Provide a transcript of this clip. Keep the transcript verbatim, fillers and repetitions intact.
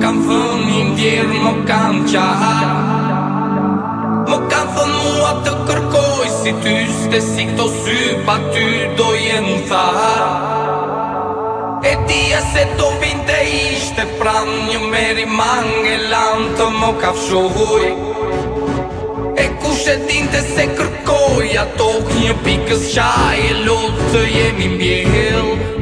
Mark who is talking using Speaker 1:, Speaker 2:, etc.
Speaker 1: kam thënë një ndjerë, mo kam qahat. Mo kam thënë mua të kërkoj si ty, s'te si këto sy pa ty do jenë thar. E dia se do vinte ishte pran një meri mange lan të mo kafshuj. E kush e dinte se kërkoj ato një pikës qaj e lot të jemi mbjell.